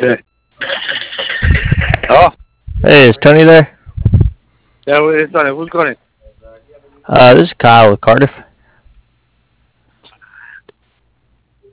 Yeah. Oh, Hey, is Tony there? yeah, it's on it. Who's calling? This is Kyle with Cardiff.